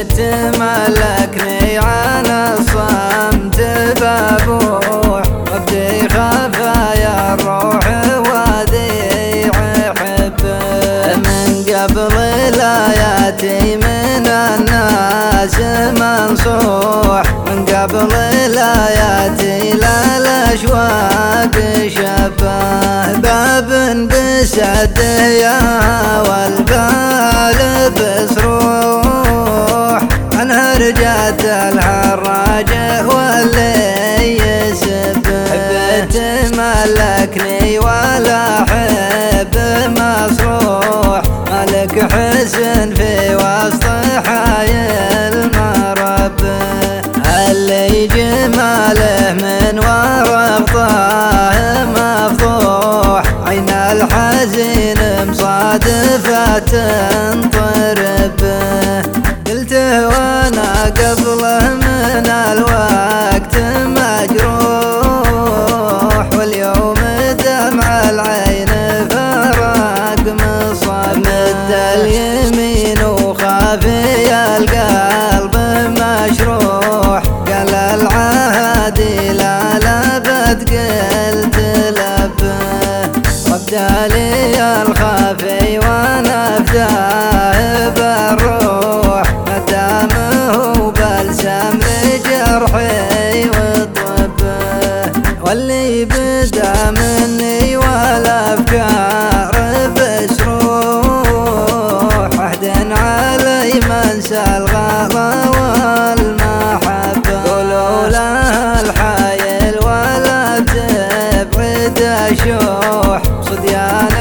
بتملكني على الصمت ببوح وابدي خفايا الروح وذيع حبه من قبل الآياتي من الناس منصوح من قبل الآياتي لا الأشواق شبه باب بسده يا والبال بسروح عنها رجعت الحراجة واللي يسبه بتملكني ولا حب مصروح ملك حسن في وسط حي المربى اللي جماله من ورقطه مفضوح عين الحزين مصادفة تنطربه قلته وانا قبله من الوقت مجروح واليوم دمع العين فراق مصاب مد اليمين وخافي القلب مشروح قال العهدي لا لبت قلت لبه وابدالي الخافي وانا افداه بالروح مدامه بلسم لجرحي وطبه واللي بدا مني والافكار بسروح عهد علي منسى الغلا والمحبه قولوا له الحايل ولا تبعد اشوح صديان